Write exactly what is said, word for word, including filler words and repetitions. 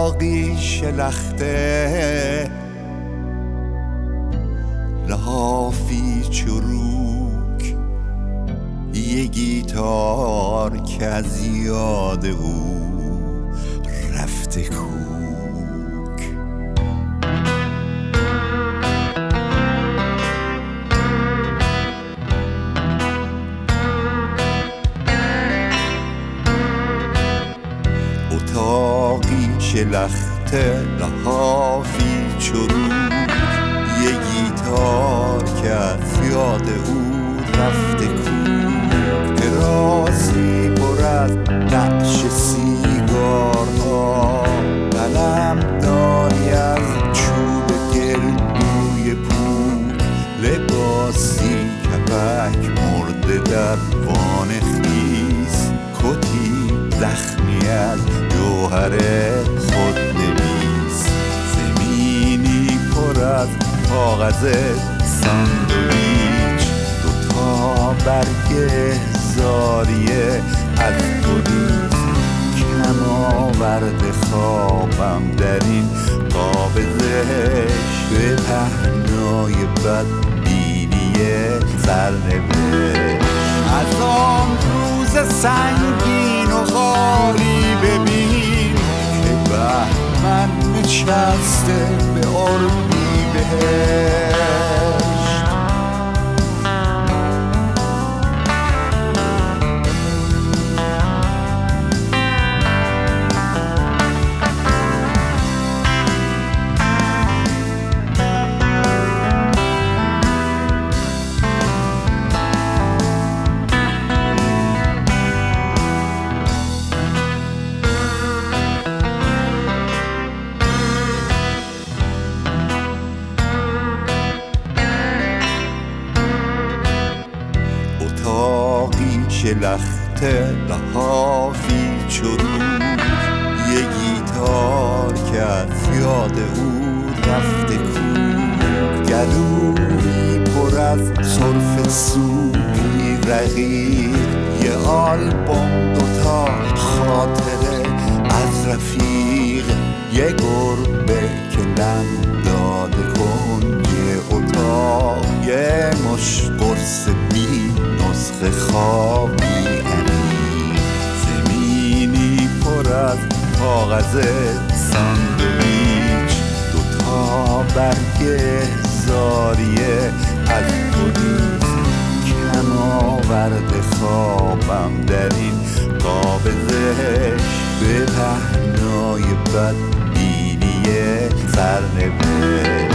اتاقی شلخته لحافی چروک، یه گیتار که از یاد او رفته کوک. اتاقی شلخته لحافی چروک، یه گیتار که از یاد او رفته کوک. تراسی پر از نقش سیگارها، قلمدانی از چوب گردوی پوک، لباسی کپک مرده در وان خیس، کتی زخمی از جوهر خودنویس. زمینی پر از کاغذ ساندویچ، دوتا برگ هزاریه از گریز. کم آورده خوابم در این قاب زشت، به پهنای بدبینی سرنوشت. از آن روز سنگین و غالی ببین که بهمن نشسته به اردی بهشت. اتاقی شلخته لحافی چروک، یه گیتار که از یاد او رفته کوک. گلویی پر از سرفه سوری رقیق، یه آلبوم دوتا خاطره از رفیق. یه گربه که لم داده کنج اتاق، یه مش قرص بی نسخه خوابی عمیق. زمینی پر از کاغذ ساندویچ، دوتا برگ هزاریه از گریز. کم آورده خوابم در این قاب زشت، به پهنای بدبینی سرنوشت.